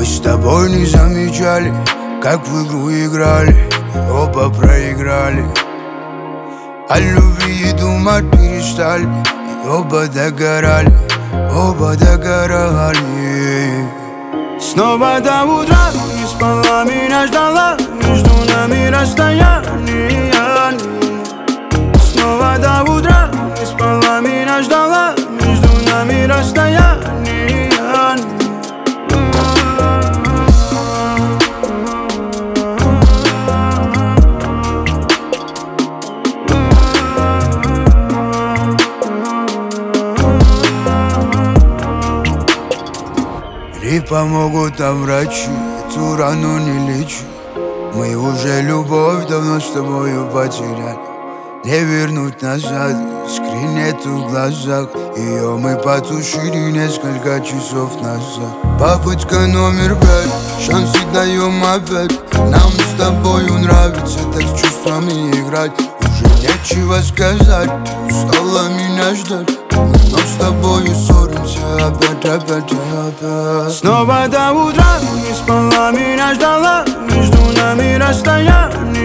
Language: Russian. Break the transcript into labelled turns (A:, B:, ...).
A: Мы с тобой не замечали, как в игру играли, оба проиграли. О любви и думать перестали, и оба догорали, оба догорали. Снова до утра не спала, меня ждала, между нами расстояние. Снова до утра не спала, меня ждала, между нами расстояние. И помогут нам врачи, эту рану не лечи. Мы уже любовь давно с тобою потеряли. Не вернуть назад, искры нету в глазах. Ее мы потушили несколько часов назад. Попытка номер 5, шансы даем опять. Нам с тобою нравится так с чувствами играть. Уже нечего сказать, устала меня ждать. Мы вновь с тобою ссоримся опять. Снова до утра не спала, меня ждала, между нами расстояние.